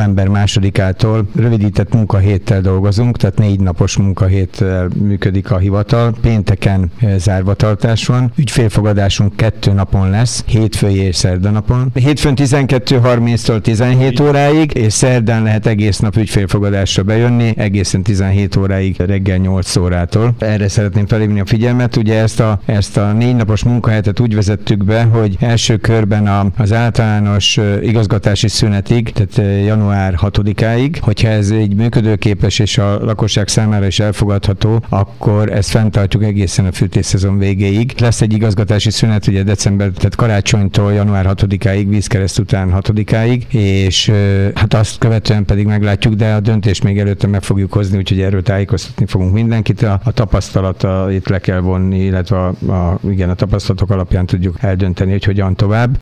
november 2-ától rövidített munkahéttel dolgozunk, tehát 4 napos munkahéttel működik a hivatal. Pénteken zárvatartás van. Ügyfélfogadásunk 2 napon lesz, hétfői és szerdanapon. Hétfőn 12:30-tól 17 óráig, és szerdán lehet egész nap ügyfélfogadásra bejönni, egészen 17 óráig reggel 8 órától. Erre szeretném felhívni a figyelmet. Ugye ezt a 4 napos munkahetet úgy vezettük be, hogy első körben az általános igazgatási szünetig, tehát január 6-áig, hogyha ez így működőképes és a lakosság számára is elfogadható, akkor ezt fenntartjuk egészen a fűtésszezon végéig. Lesz egy igazgatási szünet, ugye december, tehát karácsonytól január 6-áig, vízkereszt után 6-áig, és hát azt követően pedig meglátjuk, de a döntést még előtte meg fogjuk hozni, úgyhogy erről tájékoztatni fogunk mindenkit. A tapasztalata itt le kell vonni, illetve a tapasztalatok alapján tudjuk eldönteni, hogy hogyan tovább.